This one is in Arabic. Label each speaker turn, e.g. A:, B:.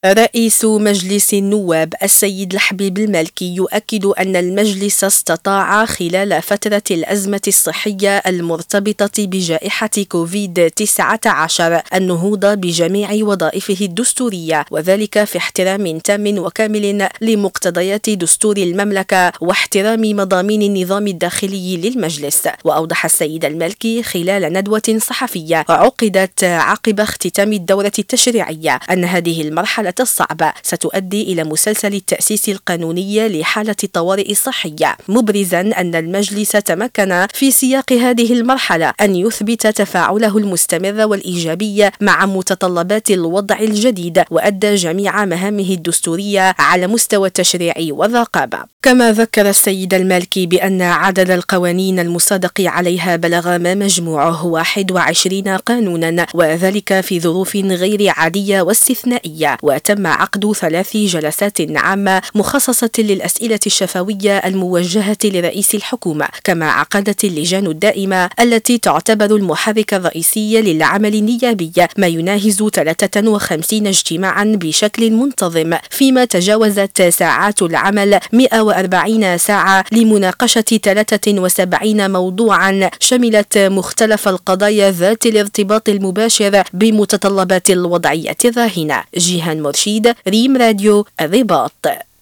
A: رئيس مجلس النواب السيد الحبيب المالكي يؤكد أن المجلس استطاع خلال فترة الأزمة الصحية المرتبطة بجائحة كوفيد-19 النهوض بجميع وظائفه الدستورية، وذلك في احترام تام وكامل لمقتضيات دستور المملكة واحترام مضامين النظام الداخلي للمجلس. وأوضح السيد المالكي خلال ندوة صحفية عقدت عقب اختتام الدورة التشريعية أن هذه المرحلة الصعبة ستؤدي إلى مسلسل التأسيس القانوني لحالة الطوارئ الصحية، مبرزا أن المجلس تمكن في سياق هذه المرحلة أن يثبت تفاعله المستمر والإيجابي مع متطلبات الوضع الجديد، وأدى جميع مهامه الدستورية على مستوى التشريع والرقابة. كما ذكر السيد المالكي بأن عدد القوانين المصادق عليها بلغ ما مجموعه 21 قانونا، وذلك في ظروف غير عادية واستثنائية. وتم عقد 3 جلسات عامة مخصصة للأسئلة الشفوية الموجهة لرئيس الحكومة، كما عقدت اللجان الدائمة التي تعتبر المحرك الرئيسي للعمل النيابي ما يناهز 53 اجتماعا بشكل منتظم، فيما تجاوزت ساعات العمل 140 ساعة لمناقشة 73 موضوعا شملت مختلف القضايا ذات الارتباط المباشر بمتطلبات الوضعية الراهنة. جيهان مرشيد، ريم راديو، الرباط.